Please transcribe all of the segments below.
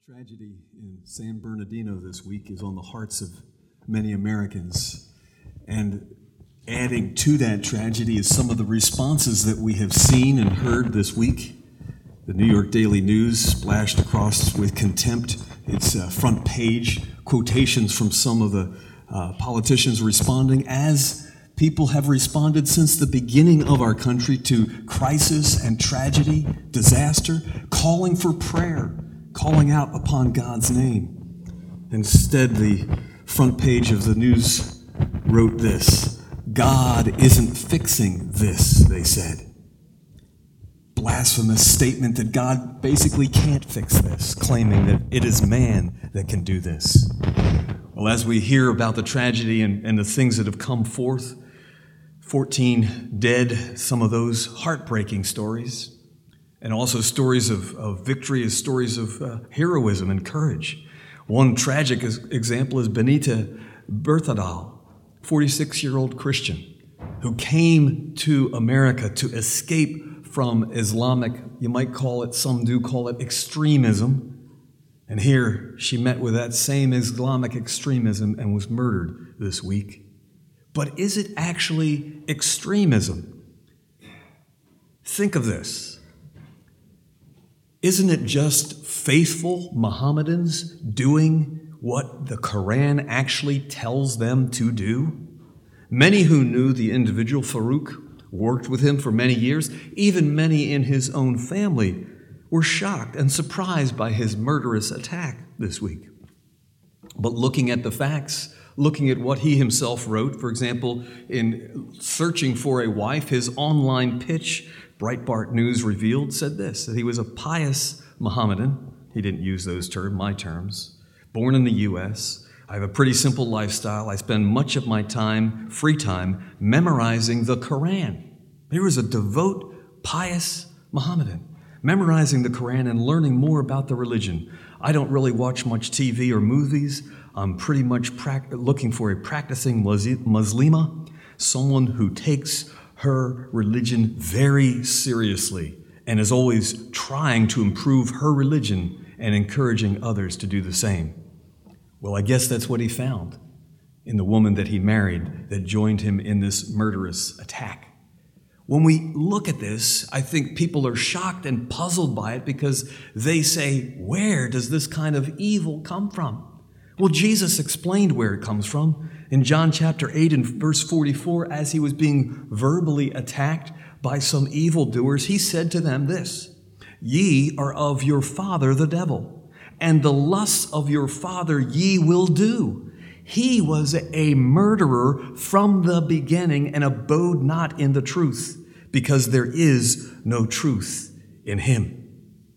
Tragedy in San Bernardino this week is on the hearts of many Americans. And adding to that tragedy is some of the responses that we have seen and heard this week. The New York Daily News splashed across with contempt its front page quotations from some of the politicians responding, as people have responded since the beginning of our country to crisis and tragedy, disaster, calling for prayer, calling out upon God's name. Instead, the front page of the news wrote this: God isn't fixing this, they said. Blasphemous statement that God basically can't fix this, claiming that it is man that can do this. Well, as we hear about the tragedy and the things that have come forth, 14 dead, some of those heartbreaking stories, and also stories of victory as stories of heroism and courage. One tragic example is Benita Berthadal, 46-year-old Christian, who came to America to escape from Islamic, you might call it, some do call it, extremism. And here she met with that same Islamic extremism and was murdered this week. But is it actually extremism? Think of this. Isn't it just faithful Mohammedans doing what the Quran actually tells them to do? Many who knew the individual, Farouk, worked with him for many years, even many in his own family, were shocked and surprised by his murderous attack this week. But looking at the facts, looking at what he himself wrote, for example, in searching for a wife, his online pitch, Breitbart News revealed, said this, that he was a pious Mohammedan. He didn't use those terms, my terms. Born in the U.S., I have a pretty simple lifestyle. I spend much of my time, free time, memorizing the Quran. He was a devout, pious Mohammedan, memorizing the Quran and learning more about the religion. I don't really watch much TV or movies. I'm pretty much looking for a practicing Muslima, someone who takes her religion very seriously and is always trying to improve her religion and encouraging others to do the same. Well, I guess that's what he found in the woman that he married that joined him in this murderous attack. When we look at this, I think people are shocked and puzzled by it because they say, where does this kind of evil come from? Well, Jesus explained where it comes from. In John chapter 8 and verse 44, as he was being verbally attacked by some evildoers, he said to them this: "Ye are of your father the devil, and the lusts of your father ye will do. He was a murderer from the beginning and abode not in the truth, because there is no truth in him."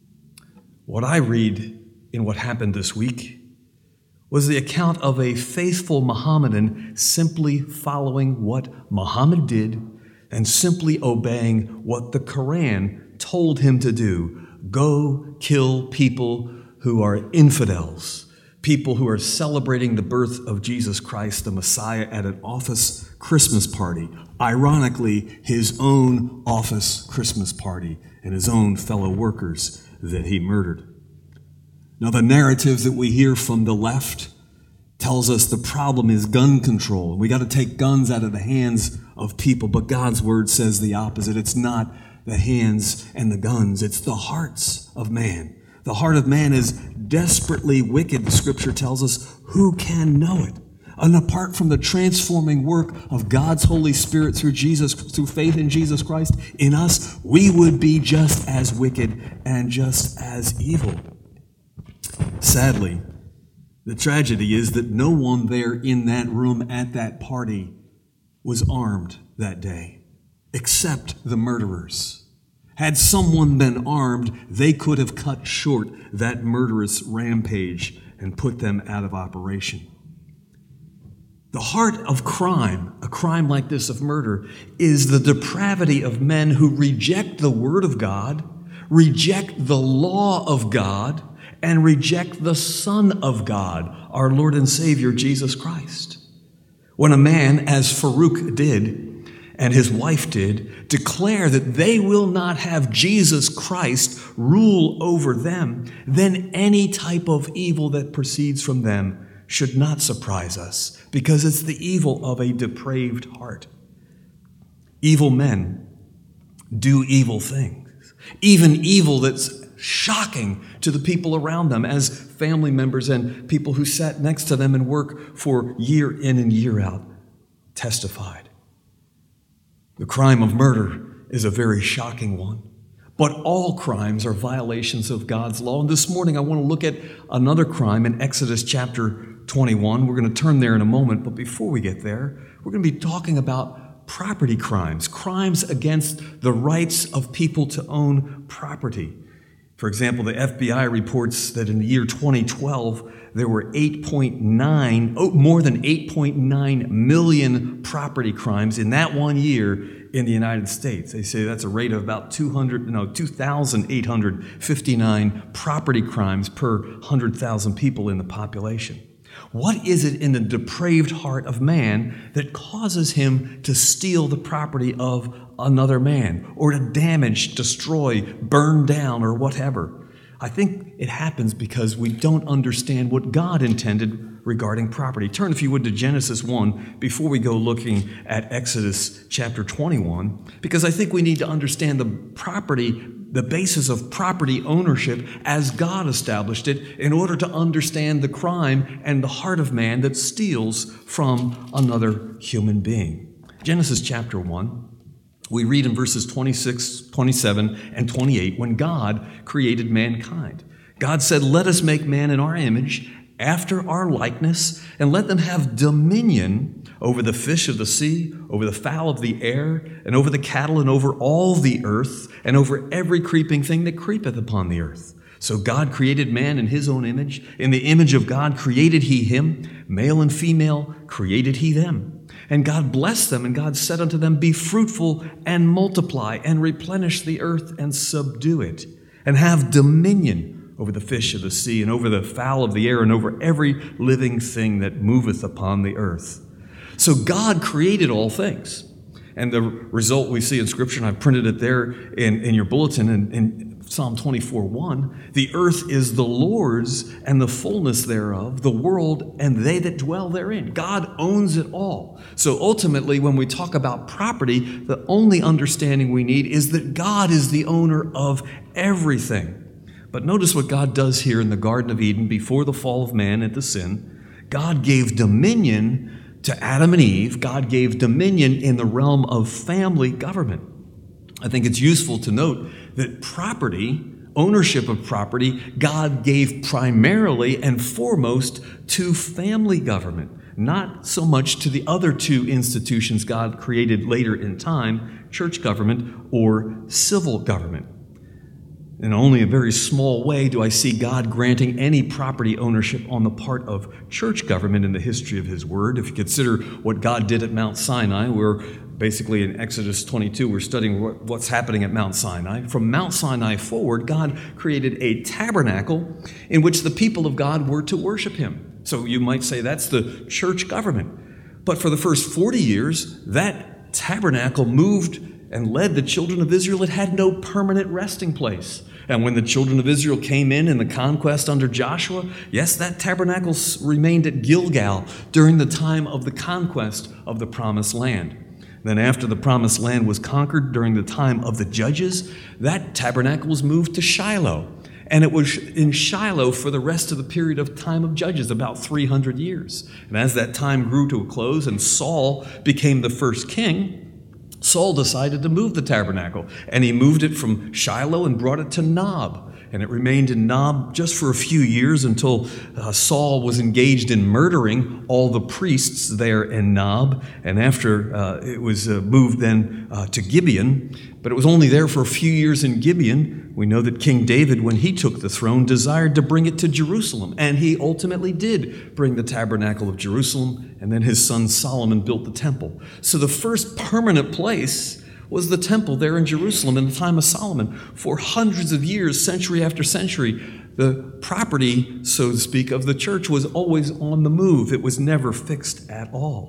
What I read in what happened this week was the account of a faithful Mohammedan simply following what Muhammad did and simply obeying what the Quran told him to do. Go kill people who are infidels, people who are celebrating the birth of Jesus Christ, the Messiah, at an office Christmas party. Ironically, his own office Christmas party and his own fellow workers that he murdered. Now, the narrative that we hear from the left tells us the problem is gun control. We got to take guns out of the hands of people, but God's word says the opposite. It's not the hands and the guns, it's the hearts of man. The heart of man is desperately wicked, the scripture tells us. Who can know it? And apart from the transforming work of God's Holy Spirit through faith in Jesus Christ in us, we would be just as wicked and just as evil. Sadly, the tragedy is that no one there in that room at that party was armed that day, except the murderers. Had someone been armed, they could have cut short that murderous rampage and put them out of operation. The heart of crime, a crime like this of murder, is the depravity of men who reject the Word of God, reject the law of God, and reject the Son of God, our Lord and Savior, Jesus Christ. When a man, as Farouk did, and his wife did, declare that they will not have Jesus Christ rule over them, then any type of evil that proceeds from them should not surprise us, because it's the evil of a depraved heart. Evil men do evil things, even evil that's shocking to the people around them as family members and people who sat next to them and work for year in and year out testified. The crime of murder is a very shocking one, but all crimes are violations of God's law. And this morning I want to look at another crime in Exodus chapter 21. We're going to turn there in a moment, but before we get there, we're going to be talking about property crimes, crimes against the rights of people to own property. For example, the FBI reports that in the year 2012, there were more than 8.9 million property crimes in that one year in the United States. They say that's a rate of about 2,859 property crimes per 100,000 people in the population. What is it in the depraved heart of man that causes him to steal the property of another man, or to damage, destroy, burn down, or whatever? I think it happens because we don't understand what God intended regarding property. Turn, if you would, to Genesis 1 before we go looking at Exodus chapter 21, because I think we need to understand the basis of property ownership as God established it in order to understand the crime and the heart of man that steals from another human being. Genesis chapter 1. We read in verses 26, 27, and 28, when God created mankind. God said, "Let us make man in our image, after our likeness, and let them have dominion over the fish of the sea, over the fowl of the air, and over the cattle, and over all the earth, and over every creeping thing that creepeth upon the earth." So God created man in his own image. In the image of God created he him. Male and female created he them. And God blessed them, and God said unto them, "Be fruitful and multiply, and replenish the earth and subdue it, and have dominion over the fish of the sea, and over the fowl of the air, and over every living thing that moveth upon the earth." So God created all things. And the result we see in Scripture, and I've printed it there in your bulletin in Psalm 24:1, "The earth is the Lord's, and the fullness thereof, the world and they that dwell therein." God owns it all. So ultimately, when we talk about property, the only understanding we need is that God is the owner of everything. But notice what God does here in the Garden of Eden before the fall of man into sin. God gave dominion to Adam and Eve. God gave dominion in the realm of family government. I think it's useful to note that property, ownership of property, God gave primarily and foremost to family government, not so much to the other two institutions God created later in time, church government or civil government. In only a very small way do I see God granting any property ownership on the part of church government in the history of his word. If you consider what God did at Mount Sinai, we're basically in Exodus 22, we're studying what's happening at Mount Sinai. From Mount Sinai forward, God created a tabernacle in which the people of God were to worship him. So you might say that's the church government. But for the first 40 years, that tabernacle moved and led the children of Israel. It had no permanent resting place. And when the children of Israel came in the conquest under Joshua, yes, that tabernacle remained at Gilgal during the time of the conquest of the Promised Land. Then after the Promised Land was conquered during the time of the Judges, that tabernacle was moved to Shiloh. And it was in Shiloh for the rest of the period of time of Judges, about 300 years. And as that time grew to a close and Saul became the first king, Saul decided to move the tabernacle, and he moved it from Shiloh and brought it to Nob. And it remained in Nob just for a few years until Saul was engaged in murdering all the priests there in Nob. And after it was moved then to Gibeon, but it was only there for a few years in Gibeon. We know that King David, when he took the throne, desired to bring it to Jerusalem. And he ultimately did bring the tabernacle of Jerusalem. And then his son Solomon built the temple. So the first permanent place was the temple there in Jerusalem in the time of Solomon. For hundreds of years, century after century, the property, so to speak, of the church was always on the move. It was never fixed at all.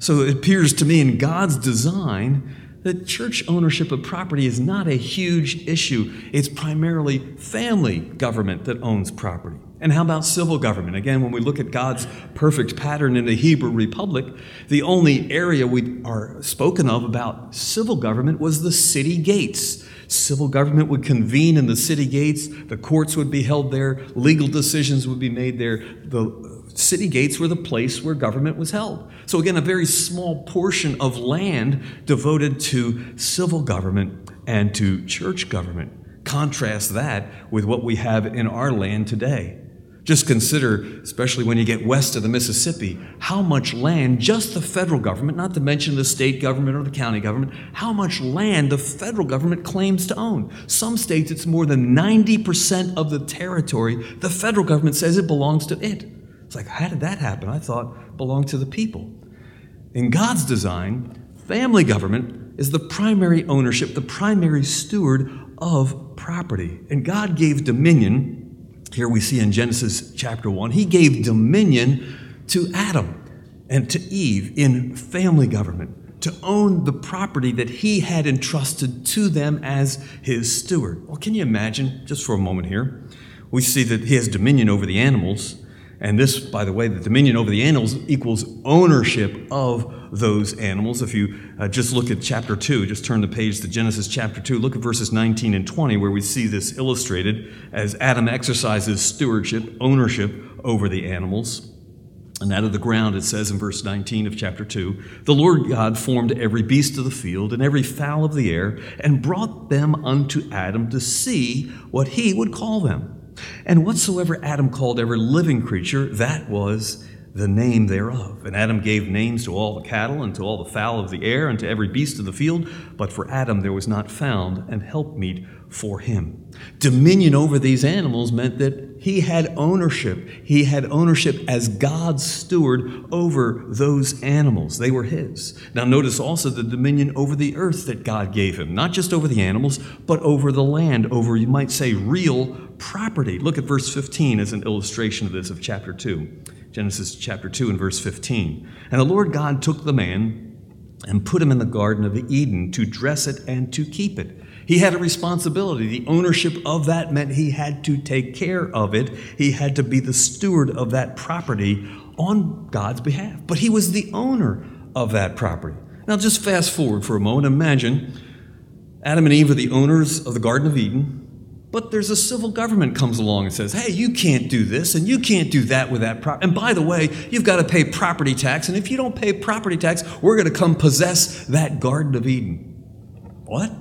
So it appears to me in God's design that church ownership of property is not a huge issue. It's primarily family government that owns property. And how about civil government? Again, when we look at God's perfect pattern in the Hebrew Republic, the only area we are spoken of about civil government was the city gates. Civil government would convene in the city gates. The courts would be held there. Legal decisions would be made there. The city gates were the place where government was held. So again, a very small portion of land devoted to civil government and to church government. Contrast that with what we have in our land today. Just consider, especially when you get west of the Mississippi, how much land just the federal government, not to mention the state government or the county government, how much land the federal government claims to own. Some states, it's more than 90% of the territory. The federal government says it belongs to it. It's like, how did that happen? I thought it belonged to the people. In God's design, family government is the primary ownership, the primary steward of property. And God gave dominion. Here we see in Genesis chapter 1, he gave dominion to Adam and to Eve in family government to own the property that he had entrusted to them as his steward. Well, can you imagine, just for a moment here, we see that he has dominion over the animals. And this, by the way, the dominion over the animals equals ownership of those animals. If you just look at chapter 2, just turn the page to Genesis chapter 2, look at verses 19 and 20, where we see this illustrated as Adam exercises stewardship, ownership over the animals. And out of the ground, it says in verse 19 of chapter 2, the Lord God formed every beast of the field and every fowl of the air and brought them unto Adam to see what he would call them. And whatsoever Adam called every living creature, that was the name thereof. And Adam gave names to all the cattle and to all the fowl of the air and to every beast of the field. But for Adam there was not found an helpmeet for him. Dominion over these animals meant that he had ownership. He had ownership as God's steward over those animals. They were his. Now notice also the dominion over the earth that God gave him. Not just over the animals, but over the land, over, you might say, real property. Look at verse 15 as an illustration of this of chapter 2. Genesis chapter 2 and verse 15. And the Lord God took the man and put him in the Garden of Eden to dress it and to keep it. He had a responsibility. The ownership of that meant he had to take care of it. He had to be the steward of that property on God's behalf. But he was the owner of that property. Now just fast forward for a moment. Imagine Adam and Eve are the owners of the Garden of Eden. But there's a civil government comes along and says, hey, you can't do this and you can't do that with that property. And by the way, you've got to pay property tax. And if you don't pay property tax, we're going to come possess that Garden of Eden. What?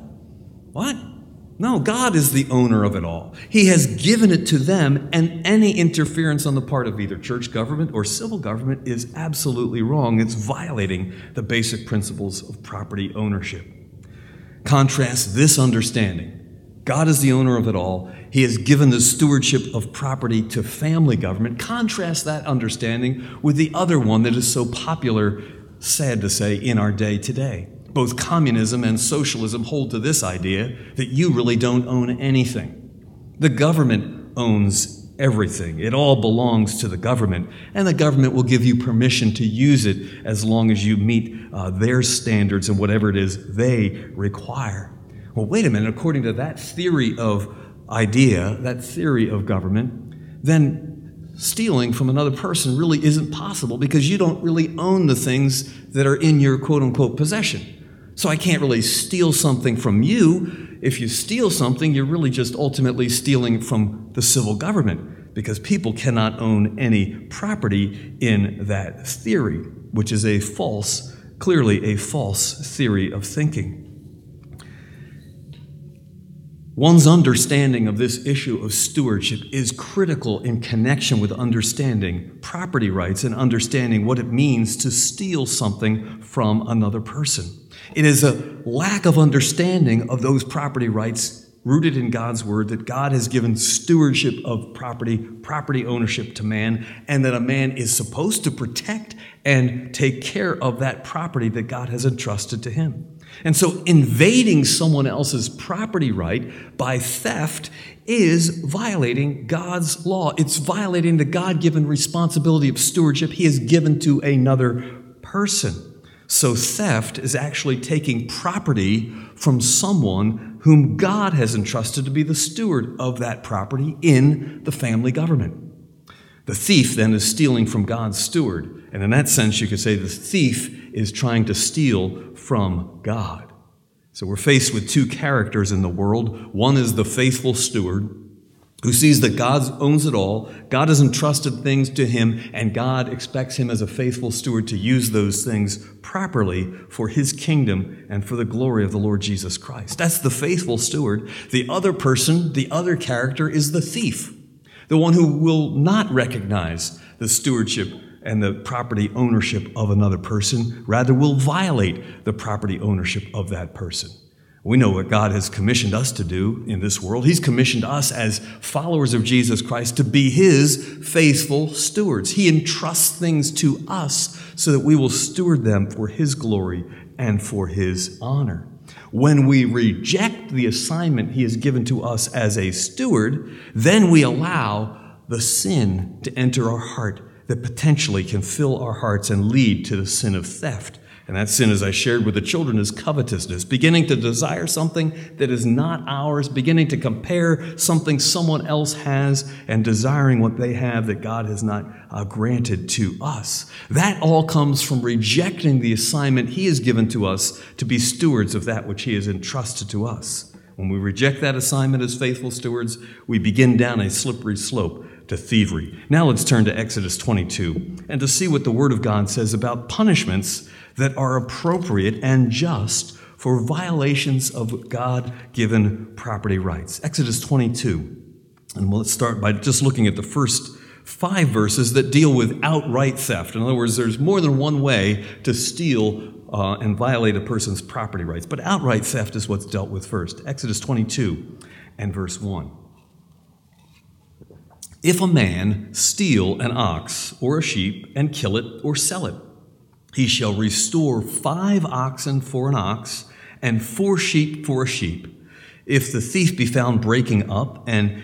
No, God is the owner of it all. He has given it to them, and any interference on the part of either church government or civil government is absolutely wrong. It's violating the basic principles of property ownership. Contrast this understanding. God is the owner of it all. He has given the stewardship of property to family government. Contrast that understanding with the other one that is so popular, sad to say, in our day today. Both communism and socialism hold to this idea that you really don't own anything. The government owns everything. It all belongs to the government, and the government will give you permission to use it as long as you meet their standards and whatever it is they require. Well, wait a minute. According to that theory of idea, that theory of government, then stealing from another person really isn't possible because you don't really own the things that are in your quote-unquote possession. So I can't really steal something from you. If you steal something, you're really just ultimately stealing from the civil government because people cannot own any property in that theory, which is clearly a false theory of thinking. One's understanding of this issue of stewardship is critical in connection with understanding property rights and understanding what it means to steal something from another person. It is a lack of understanding of those property rights rooted in God's word that God has given stewardship of property ownership to man, and that a man is supposed to protect and take care of that property that God has entrusted to him. And so invading someone else's property right by theft is violating God's law. It's violating the God-given responsibility of stewardship he has given to another person. So theft is actually taking property from someone whom God has entrusted to be the steward of that property in the family government. The thief then is stealing from God's steward. And in that sense, you could say the thief is trying to steal from God. So we're faced with two characters in the world. One is the faithful steward who sees that God owns it all. God has entrusted things to him, and God expects him as a faithful steward to use those things properly for his kingdom and for the glory of the Lord Jesus Christ. That's the faithful steward. The other person, the other character, is the thief, the one who will not recognize the stewardship and the property ownership of another person, rather will violate the property ownership of that person. We know what God has commissioned us to do in this world. He's commissioned us as followers of Jesus Christ to be his faithful stewards. He entrusts things to us so that we will steward them for his glory and for his honor. When we reject the assignment he has given to us as a steward, then we allow the sin to enter our heart that potentially can fill our hearts and lead to the sin of theft. And that sin, as I shared with the children, is covetousness, beginning to desire something that is not ours, beginning to compare something someone else has and desiring what they have that God has not granted to us. That all comes from rejecting the assignment he has given to us to be stewards of that which he has entrusted to us. When we reject that assignment as faithful stewards, we begin down a slippery slope to thievery. Now let's turn to Exodus 22 and to see what the Word of God says about punishments that are appropriate and just for violations of God-given property rights. Exodus 22. And let's start by just looking at the first 5 verses that deal with outright theft. In other words, there's more than one way to steal and violate a person's property rights. But outright theft is what's dealt with first. Exodus 22 and verse 1. If a man steal an ox or a sheep and kill it or sell it, he shall restore 5 oxen for an ox and 4 sheep for a sheep. If the thief be found breaking up and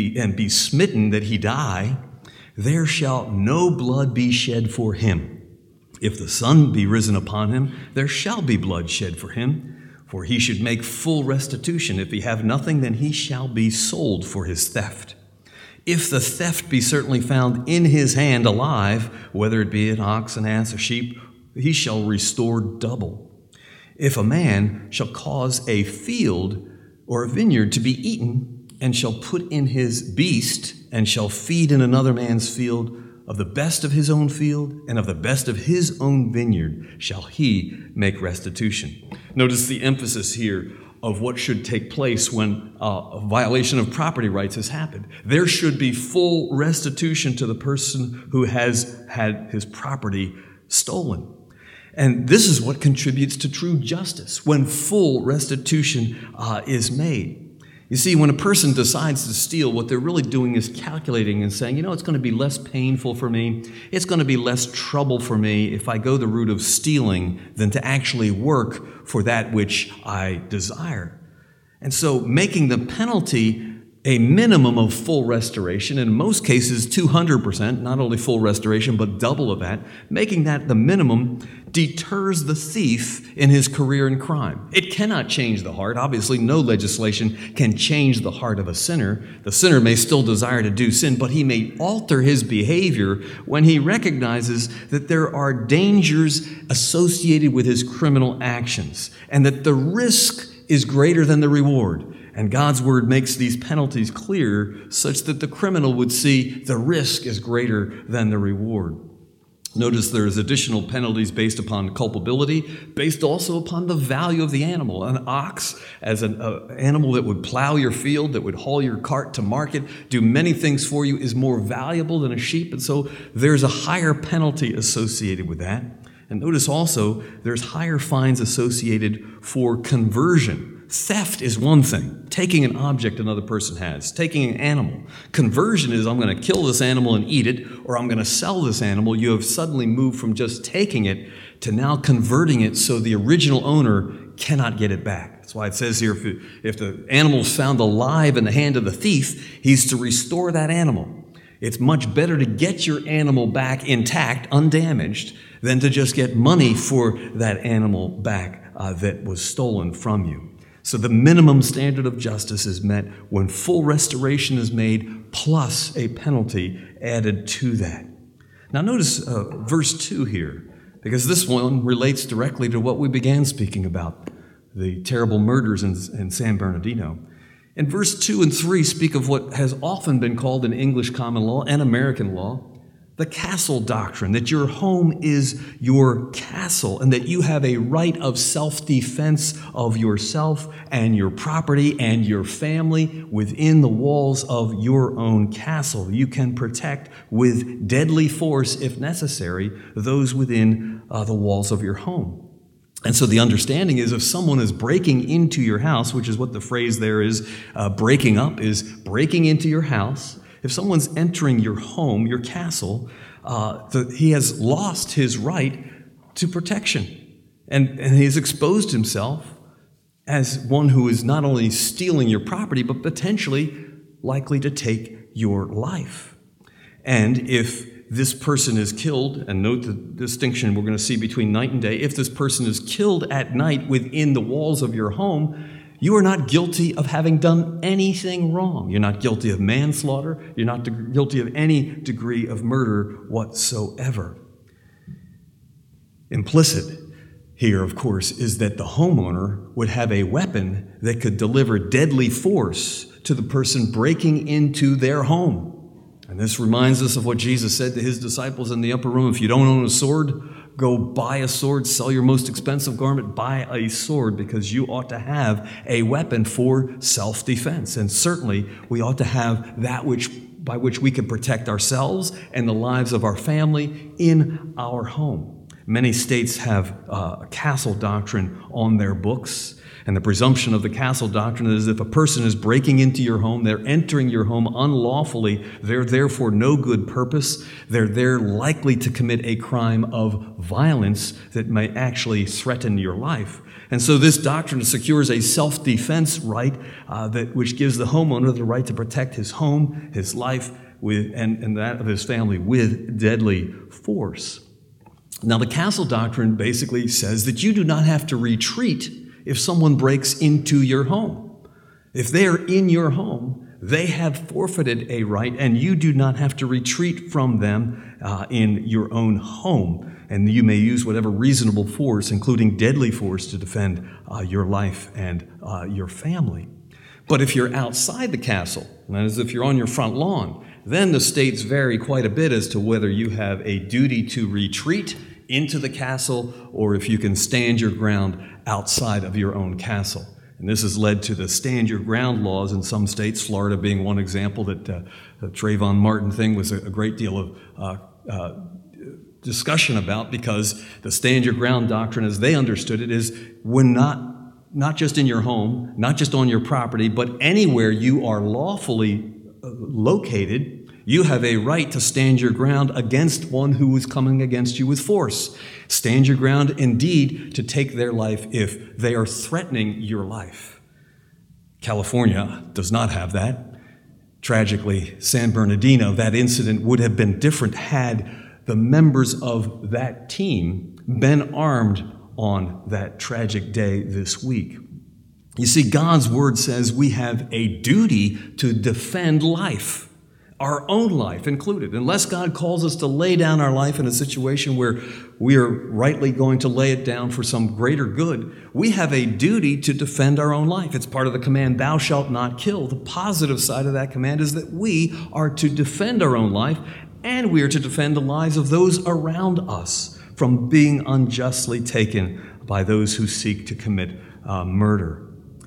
be smitten that he die, there shall no blood be shed for him. If the sun be risen upon him, there shall be blood shed for him, for he should make full restitution. If he have nothing, then he shall be sold for his theft. If the theft be certainly found in his hand alive, whether it be an ox, an ass, a sheep, he shall restore double. If a man shall cause a field or a vineyard to be eaten, and shall put in his beast, and shall feed in another man's field, of the best of his own field, and of the best of his own vineyard, shall he make restitution. Notice the emphasis here of what should take place when a violation of property rights has happened. There should be full restitution to the person who has had his property stolen. And this is what contributes to true justice, when full restitution is made. You see, when a person decides to steal, what they're really doing is calculating and saying, it's going to be less painful for me, it's going to be less trouble for me if I go the route of stealing than to actually work for that which I desire. And so making the penalty a minimum of full restoration, in most cases 200%, not only full restoration, but double of that, making that the minimum deters the thief in his career in crime. It cannot change the heart. Obviously, no legislation can change the heart of a sinner. The sinner may still desire to do sin, but he may alter his behavior when he recognizes that there are dangers associated with his criminal actions and that the risk is greater than the reward. And God's word makes these penalties clear such that the criminal would see the risk is greater than the reward. Notice there's additional penalties based upon culpability, based also upon the value of the animal. An ox, as an animal that would plow your field, that would haul your cart to market, do many things for you, is more valuable than a sheep. And so there's a higher penalty associated with that. And notice also there's higher fines associated for conversion. Theft is one thing. Taking an object another person has. Taking an animal. Conversion is I'm going to kill this animal and eat it, or I'm going to sell this animal. You have suddenly moved from just taking it to now converting it so the original owner cannot get it back. That's why it says here, if the animal is found alive in the hand of the thief, he's to restore that animal. It's much better to get your animal back intact, undamaged, than to just get money for that animal back that was stolen from you. So the minimum standard of justice is met when full restoration is made, plus a penalty added to that. Now notice verse 2 here, because this one relates directly to what we began speaking about, the terrible murders in San Bernardino. And verse 2 and 3 speak of what has often been called in English common law and American law the castle doctrine, that your home is your castle and that you have a right of self-defense of yourself and your property and your family within the walls of your own castle. You can protect with deadly force, if necessary, those within the walls of your home. And so the understanding is if someone is breaking into your house, which is what the phrase there is, breaking up is breaking into your house. If someone's entering your home, your castle, he has lost his right to protection. And he has exposed himself as one who is not only stealing your property, but potentially likely to take your life. And if this person is killed, and note the distinction we're going to see between night and day, if this person is killed at night within the walls of your home, you are not guilty of having done anything wrong. You're not guilty of manslaughter. You're not guilty of any degree of murder whatsoever. Implicit here, of course, is that the homeowner would have a weapon that could deliver deadly force to the person breaking into their home. And this reminds us of what Jesus said to his disciples in the upper room. If you don't own a sword, go buy a sword, sell your most expensive garment, buy a sword, because you ought to have a weapon for self-defense. And certainly we ought to have that by which we can protect ourselves and the lives of our family in our home. Many states have a castle doctrine on their books. And the presumption of the castle doctrine is if a person is breaking into your home, they're entering your home unlawfully, they're there for no good purpose, they're there likely to commit a crime of violence that may actually threaten your life. And so this doctrine secures a self-defense right which gives the homeowner the right to protect his home, his life, and that of his family with deadly force. Now the castle doctrine basically says that you do not have to retreat if someone breaks into your home. If they are in your home, they have forfeited a right, and you do not have to retreat from them in your own home. And you may use whatever reasonable force, including deadly force, to defend your life and your family. But if you're outside the castle, that is, if you're on your front lawn, then the states vary quite a bit as to whether you have a duty to retreat into the castle or if you can stand your ground outside of your own castle. And this has led to the stand your ground laws in some states, Florida being one example. That the Trayvon Martin thing was a great deal of discussion about, because the stand your ground doctrine, as they understood it, is when not just in your home, not just on your property, but anywhere you are lawfully located, you have a right to stand your ground against one who is coming against you with force. Stand your ground, indeed, to take their life if they are threatening your life. California does not have that. Tragically, San Bernardino, that incident would have been different had the members of that team been armed on that tragic day this week. You see, God's word says we have a duty to defend life. Our own life included. Unless God calls us to lay down our life in a situation where we are rightly going to lay it down for some greater good, we have a duty to defend our own life. It's part of the command, thou shalt not kill. The positive side of that command is that we are to defend our own life, and we are to defend the lives of those around us from being unjustly taken by those who seek to commit murder.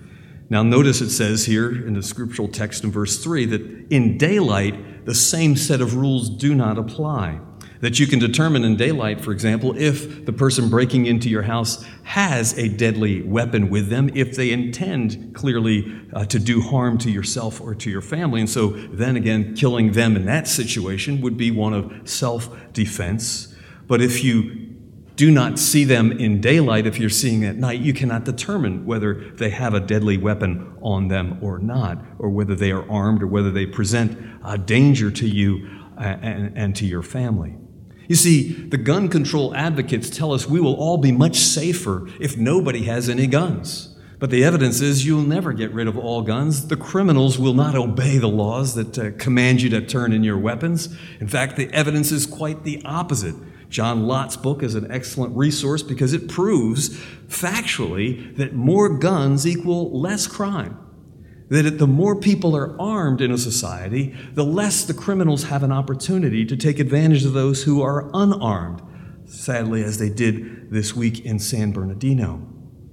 Now notice it says here in the scriptural text in verse 3 that in daylight, the same set of rules do not apply. That you can determine in daylight, for example, if the person breaking into your house has a deadly weapon with them, if they intend clearly to do harm to yourself or to your family. And so then again, killing them in that situation would be one of self-defense. But if you do not see them in daylight, if you're seeing at night, you cannot determine whether they have a deadly weapon on them or not, or whether they are armed, or whether they present a danger to you and to your family. You see, the gun control advocates tell us we will all be much safer if nobody has any guns. But the evidence is you'll never get rid of all guns. The criminals will not obey the laws that command you to turn in your weapons. In fact, the evidence is quite the opposite. John Lott's book is an excellent resource because it proves factually that more guns equal less crime. That the more people are armed in a society, the less the criminals have an opportunity to take advantage of those who are unarmed, sadly, as they did this week in San Bernardino.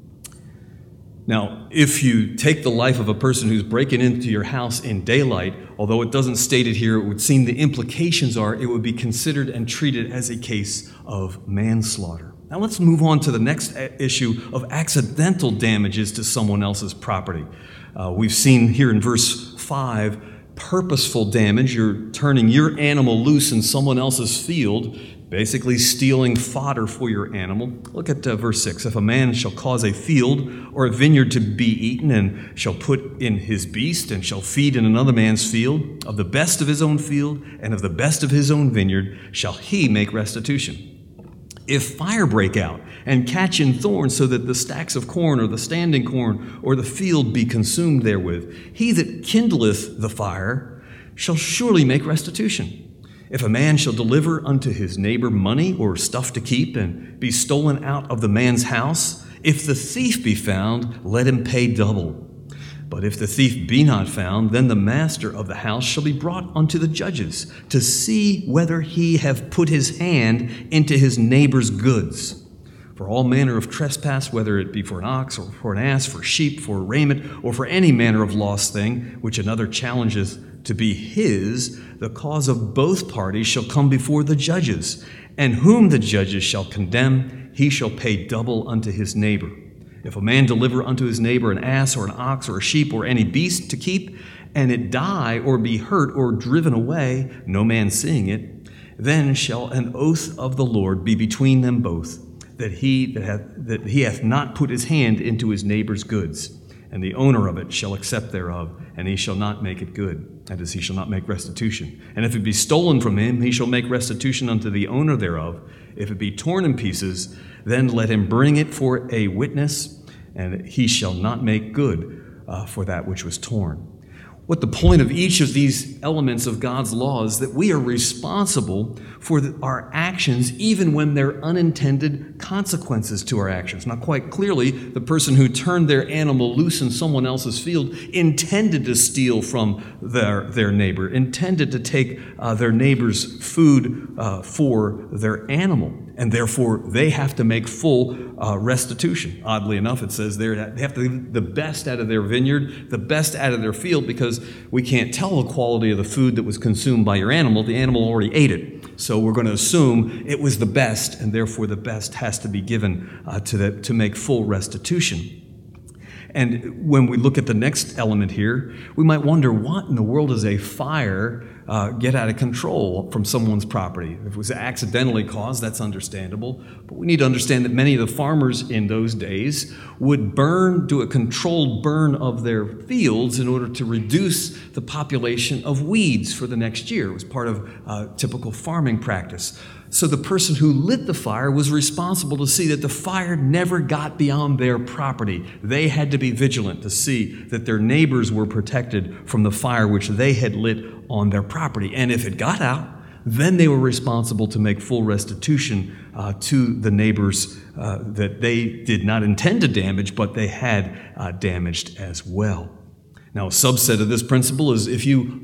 Now, if you take the life of a person who's breaking into your house in daylight, although it doesn't state it here, it would seem the implications are it would be considered and treated as a case of manslaughter. Now let's move on to the next issue of accidental damages to someone else's property. We've seen here in verse 5, purposeful damage. You're turning your animal loose in someone else's field, basically stealing fodder for your animal. Look at verse 6. If a man shall cause a field or a vineyard to be eaten, and shall put in his beast, and shall feed in another man's field, of the best of his own field, and of the best of his own vineyard, shall he make restitution. If fire break out, and catch in thorns, so that the stacks of corn, or the standing corn, or the field be consumed therewith, he that kindleth the fire shall surely make restitution. If a man shall deliver unto his neighbor money or stuff to keep, and be stolen out of the man's house, if the thief be found, let him pay double. But if the thief be not found, then the master of the house shall be brought unto the judges, to see whether he have put his hand into his neighbor's goods. For all manner of trespass, whether it be for an ox, or for an ass, for sheep, for raiment, or for any manner of lost thing, which another challenges to be his, the cause of both parties shall come before the judges, and whom the judges shall condemn, he shall pay double unto his neighbor. If a man deliver unto his neighbor an ass, or an ox, or a sheep, or any beast to keep, and it die, or be hurt, or driven away, no man seeing it, then shall an oath of the Lord be between them both, that he hath not put his hand into his neighbor's goods, and the owner of it shall accept thereof, and he shall not make it good, that is, he shall not make restitution. And if it be stolen from him, he shall make restitution unto the owner thereof. If it be torn in pieces, then let him bring it for a witness, and he shall not make good for that which was torn. What the point of each of these elements of God's law is that we are responsible for our actions even when there are unintended consequences to our actions. Now, quite clearly, the person who turned their animal loose in someone else's field intended to steal from their neighbor, intended to take their neighbor's food for their animal, and therefore they have to make full restitution. Oddly enough, it says there they have to leave the best out of their vineyard, the best out of their field, because we can't tell the quality of the food that was consumed by your animal. The animal already ate it. So we're going to assume it was the best, and therefore the best has to be given to make full restitution. And when we look at the next element here, we might wonder, what in the world does a fire get out of control from someone's property? If it was accidentally caused, that's understandable. But we need to understand that many of the farmers in those days would do a controlled burn of their fields in order to reduce the population of weeds for the next year. It was part of typical farming practice. So the person who lit the fire was responsible to see that the fire never got beyond their property. They had to be vigilant to see that their neighbors were protected from the fire which they had lit on their property. And if it got out, then they were responsible to make full restitution to the neighbors that they did not intend to damage, but they had damaged as well. Now, a subset of this principle is if you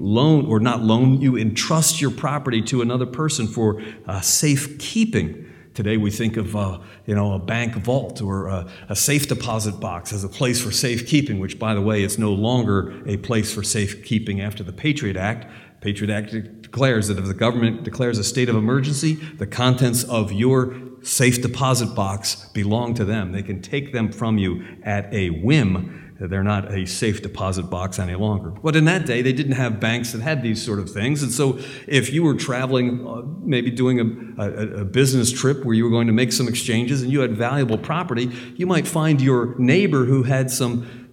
you entrust your property to another person for safekeeping. Today we think of a bank vault or a safe deposit box as a place for safekeeping, which, by the way, is no longer a place for safekeeping after the Patriot Act. Patriot Act declares that if the government declares a state of emergency, the contents of your safe deposit box belong to them. They can take them from you at a whim. They're not a safe deposit box any longer. But in that day, they didn't have banks that had these sort of things. And so if you were traveling, maybe doing a business trip where you were going to make some exchanges and you had valuable property, you might find your neighbor who had some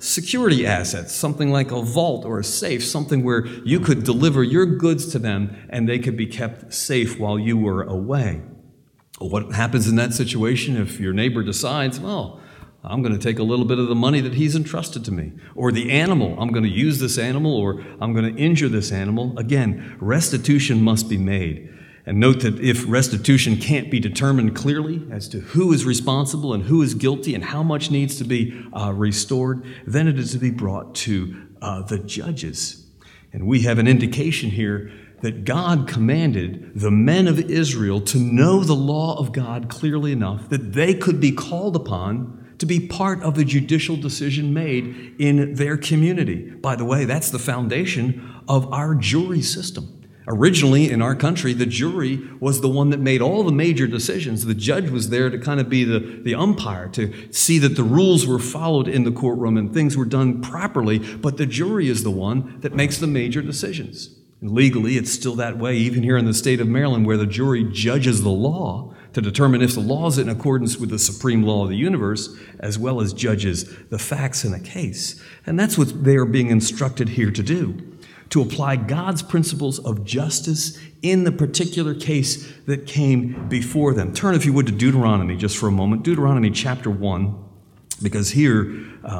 security assets, something like a vault or a safe, something where you could deliver your goods to them and they could be kept safe while you were away. What happens in that situation if your neighbor decides, well, I'm going to take a little bit of the money that he's entrusted to me, or the animal, I'm going to use this animal, or I'm going to injure this animal? Again, restitution must be made. And note that if restitution can't be determined clearly as to who is responsible and who is guilty and how much needs to be restored, then it is to be brought to the judges. And we have an indication here that God commanded the men of Israel to know the law of God clearly enough that they could be called upon to be part of a judicial decision made in their community. By the way, that's the foundation of our jury system. Originally, in our country, the jury was the one that made all the major decisions. The judge was there to kind of be the umpire, to see that the rules were followed in the courtroom and things were done properly, but the jury is the one that makes the major decisions. And legally, it's still that way, even here in the state of Maryland, where the jury judges the law to determine if the law is in accordance with the supreme law of the universe, as well as judges the facts in a case. And that's what they are being instructed here to do, to apply God's principles of justice in the particular case that came before them. Turn, if you would, to Deuteronomy just for a moment. Deuteronomy chapter 1, because here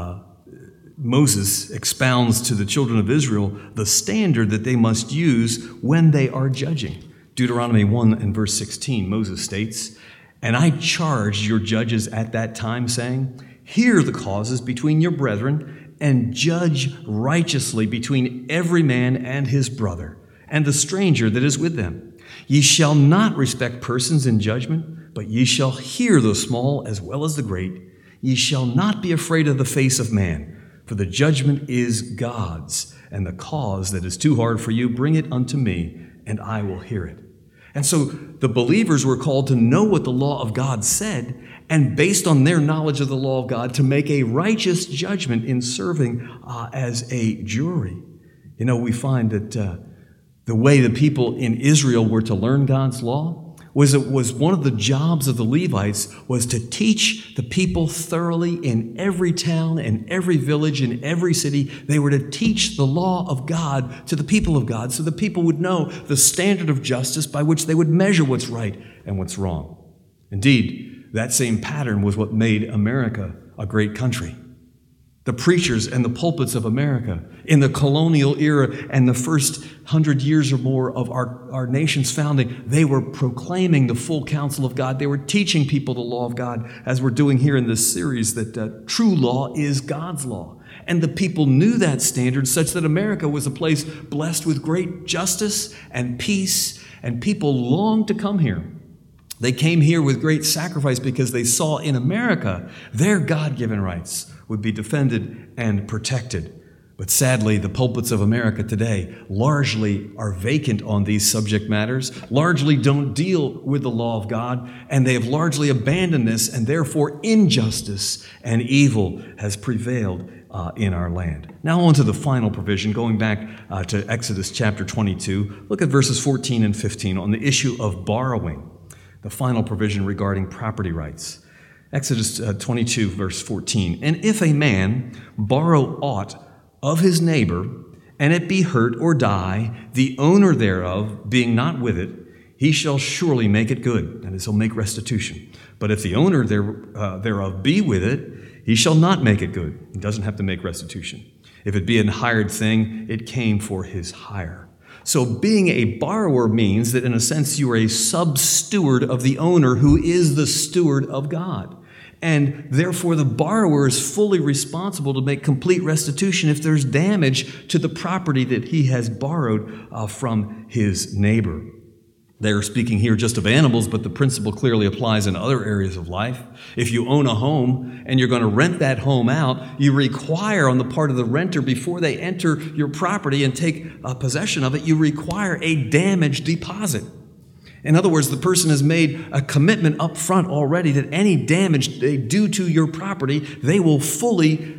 Moses expounds to the children of Israel the standard that they must use when they are judging. Deuteronomy 1 and verse 16, Moses states, "And I charged your judges at that time, saying, hear the causes between your brethren, and judge righteously between every man and his brother, and the stranger that is with them. Ye shall not respect persons in judgment, but ye shall hear the small as well as the great. Ye shall not be afraid of the face of man, for the judgment is God's, and the cause that is too hard for you, bring it unto me, and I will hear it." And so the believers were called to know what the law of God said, and based on their knowledge of the law of God, to make a righteous judgment in serving as a jury. You know, we find that the way the people in Israel were to learn God's law was one of the jobs of the Levites was to teach the people thoroughly in every town and every village and every city. They were to teach the law of God to the people of God so the people would know the standard of justice by which they would measure what's right and what's wrong. Indeed, that same pattern was what made America a great country. The preachers and the pulpits of America in the colonial era and the first 100 years or more of our nation's founding, they were proclaiming the full counsel of God. They were teaching people the law of God, as we're doing here in this series, that true law is God's law. And the people knew that standard such that America was a place blessed with great justice and peace, and people longed to come here. They came here with great sacrifice because they saw in America their God-given rights would be defended and protected. But sadly, the pulpits of America today largely are vacant on these subject matters, largely don't deal with the law of God, and they have largely abandoned this, and therefore injustice and evil has prevailed in our land. Now on to the final provision, going back to Exodus chapter 22. Look at verses 14 and 15 on the issue of borrowing, the final provision regarding property rights. Exodus 22, verse 14. "And if a man borrow aught of his neighbor, and it be hurt or die, the owner thereof being not with it, he shall surely make it good." That is, he'll make restitution. "But if the owner thereof be with it, he shall not make it good." He doesn't have to make restitution. "If it be an hired thing, it came for his hire." So being a borrower means that in a sense you are a sub-steward of the owner who is the steward of God. And therefore the borrower is fully responsible to make complete restitution if there's damage to the property that he has borrowed from his neighbor. They are speaking here just of animals, but the principle clearly applies in other areas of life. If you own a home and you're going to rent that home out, you require on the part of the renter, before they enter your property and take possession of it, you require a damage deposit. In other words, the person has made a commitment up front already that any damage they do to your property, they will fully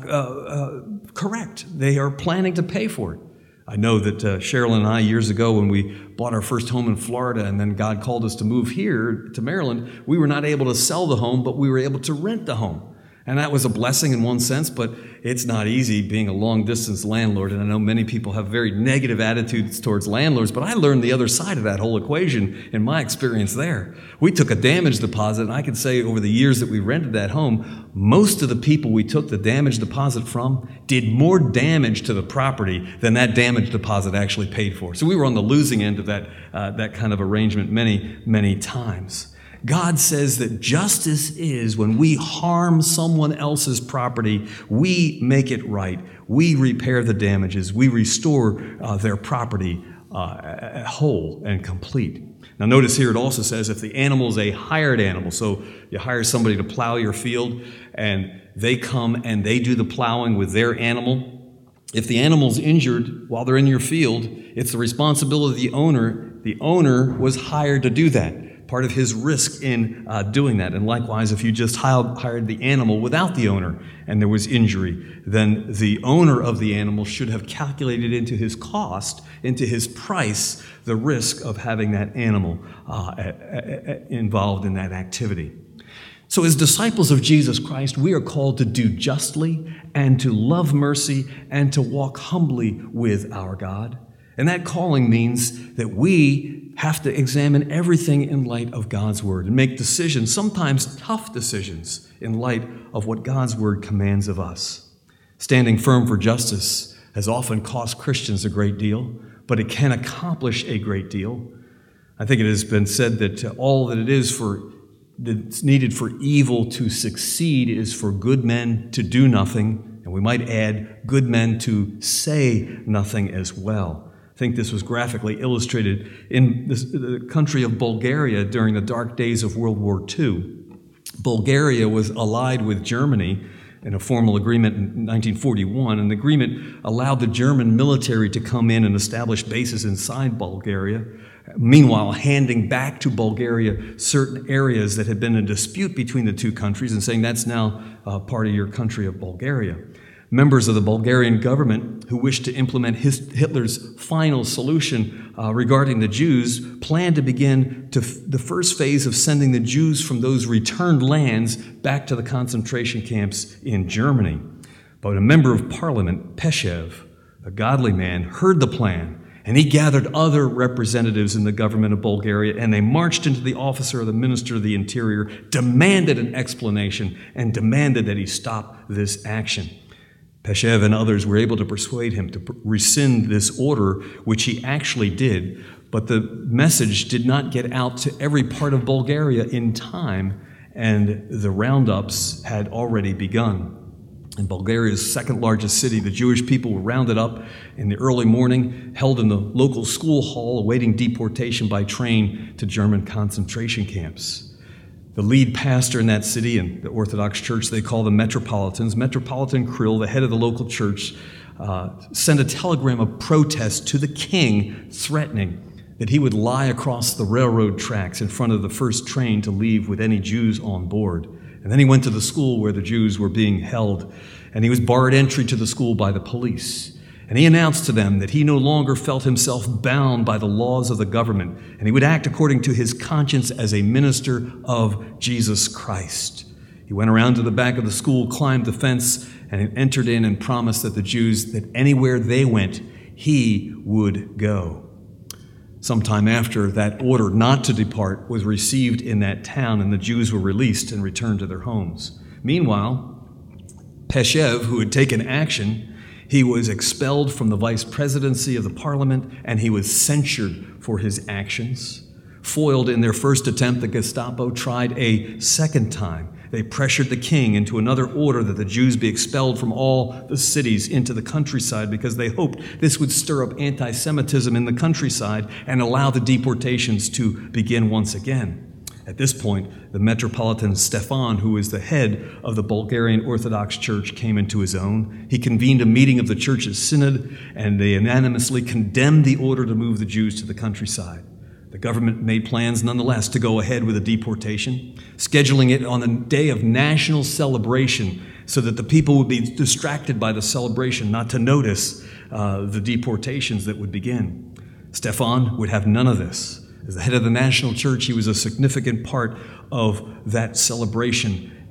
correct. They are planning to pay for it. I know that Cheryl and I, years ago, when we bought our first home in Florida and then God called us to move here to Maryland, we were not able to sell the home, but we were able to rent the home. And that was a blessing in one sense, but it's not easy being a long-distance landlord. And I know many people have very negative attitudes towards landlords, but I learned the other side of that whole equation in my experience there. We took a damage deposit, and I can say over the years that we rented that home, most of the people we took the damage deposit from did more damage to the property than that damage deposit actually paid for. So we were on the losing end of that kind of arrangement many, many times. God says that justice is when we harm someone else's property, we make it right. We repair the damages. We restore their property whole and complete. Now notice here it also says if the animal is a hired animal, so you hire somebody to plow your field and they come and they do the plowing with their animal. If the animal's injured while they're in your field, it's the responsibility of the owner. The owner was hired to do that. Part of his risk in doing that. And likewise, if you just hired the animal without the owner and there was injury, then the owner of the animal should have calculated into his cost, into his price, the risk of having that animal involved in that activity. So as disciples of Jesus Christ, we are called to do justly and to love mercy and to walk humbly with our God. And that calling means that we have to examine everything in light of God's Word and make decisions, sometimes tough decisions, in light of what God's Word commands of us. Standing firm for justice has often cost Christians a great deal, but it can accomplish a great deal. I think it has been said that all that it is that's needed for evil to succeed is for good men to do nothing, and we might add good men to say nothing as well. I think this was graphically illustrated in the country of Bulgaria during the dark days of World War II. Bulgaria was allied with Germany in a formal agreement in 1941, and the agreement allowed the German military to come in and establish bases inside Bulgaria, meanwhile handing back to Bulgaria certain areas that had been a dispute between the two countries and saying that's now part of your country of Bulgaria. Members of the Bulgarian government who wished to implement Hitler's final solution regarding the Jews planned to begin the first phase of sending the Jews from those returned lands back to the concentration camps in Germany. But a member of parliament, Peshev, a godly man, heard the plan, and he gathered other representatives in the government of Bulgaria, and they marched into the office of the Minister of the Interior, demanded an explanation, and demanded that he stop this action. Peshev and others were able to persuade him to rescind this order, which he actually did, but the message did not get out to every part of Bulgaria in time, and the roundups had already begun. In Bulgaria's second largest city, the Jewish people were rounded up in the early morning, held in the local school hall, awaiting deportation by train to German concentration camps. The lead pastor in that city, and the Orthodox Church, they call them Metropolitans, Metropolitan Kirill, the head of the local church, sent a telegram of protest to the king threatening that he would lie across the railroad tracks in front of the first train to leave with any Jews on board. And then he went to the school where the Jews were being held, and he was barred entry to the school by the police. And he announced to them that he no longer felt himself bound by the laws of the government, and he would act according to his conscience as a minister of Jesus Christ. He went around to the back of the school, climbed the fence, and entered in and promised that the Jews, that anywhere they went, he would go. Sometime after, that order not to depart was received in that town, and the Jews were released and returned to their homes. Meanwhile, Peshev, who had taken action, he was expelled from the vice presidency of the parliament, and he was censured for his actions. Foiled in their first attempt, the Gestapo tried a second time. They pressured the king into another order that the Jews be expelled from all the cities into the countryside because they hoped this would stir up anti-Semitism in the countryside and allow the deportations to begin once again. At this point, the Metropolitan Stefan, who is the head of the Bulgarian Orthodox Church, came into his own. He convened a meeting of the church's synod, and they unanimously condemned the order to move the Jews to the countryside. The government made plans nonetheless to go ahead with the deportation, scheduling it on a day of national celebration so that the people would be distracted by the celebration, not to notice the deportations that would begin. Stefan would have none of this. As the head of the national church, he was a significant part of that celebration,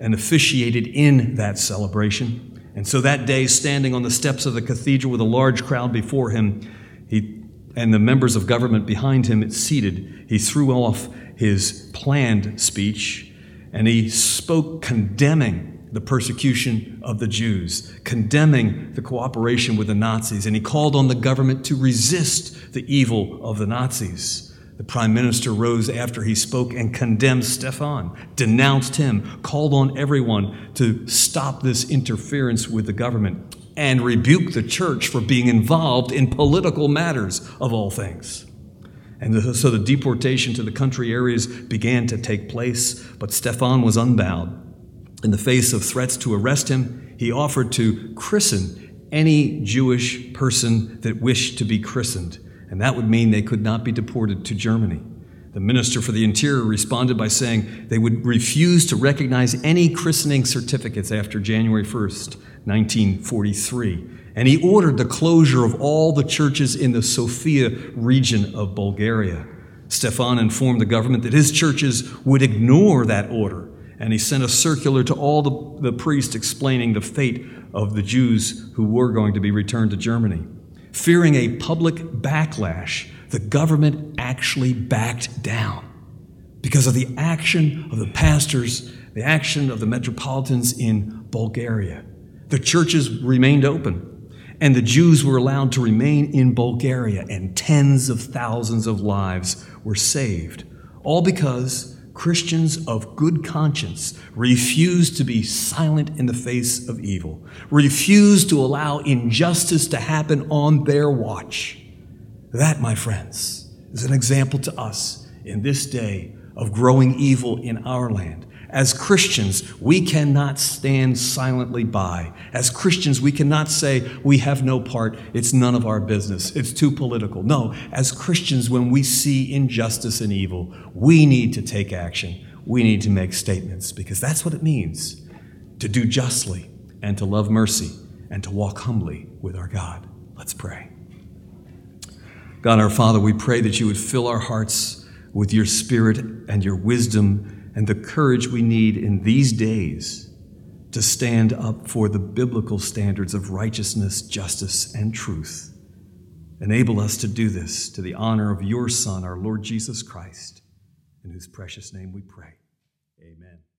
and officiated in that celebration. And so that day, standing on the steps of the cathedral with a large crowd before him, and the members of government behind him seated, he threw off his planned speech, and he spoke condemning the persecution of the Jews, condemning the cooperation with the Nazis, and he called on the government to resist the evil of the Nazis. The prime minister rose after he spoke and condemned Stefan, denounced him, called on everyone to stop this interference with the government, and rebuked the church for being involved in political matters of all things. And so the deportation to the country areas began to take place, but Stefan was unbowed. In the face of threats to arrest him, he offered to christen any Jewish person that wished to be christened, and that would mean they could not be deported to Germany. The Minister for the Interior responded by saying they would refuse to recognize any christening certificates after January 1st, 1943. And he ordered the closure of all the churches in the Sofia region of Bulgaria. Stefan informed the government that his churches would ignore that order, and he sent a circular to all the priests explaining the fate of the Jews who were going to be returned to Germany. Fearing a public backlash, the government actually backed down because of the action of the pastors, the action of the metropolitans in Bulgaria. The churches remained open, and the Jews were allowed to remain in Bulgaria, and tens of thousands of lives were saved, all because Christians of good conscience refused to be silent in the face of evil, refused to allow injustice to happen on their watch. That, my friends, is an example to us in this day of growing evil in our land. As Christians, we cannot stand silently by. As Christians, we cannot say we have no part, it's none of our business, it's too political. No, as Christians, when we see injustice and evil, we need to take action. We need to make statements, because that's what it means to do justly and to love mercy and to walk humbly with our God. Let's pray. God our Father, we pray that you would fill our hearts with your Spirit and your wisdom and the courage we need in these days to stand up for the biblical standards of righteousness, justice, and truth. Enable us to do this to the honor of your Son, our Lord Jesus Christ, in whose precious name we pray. Amen.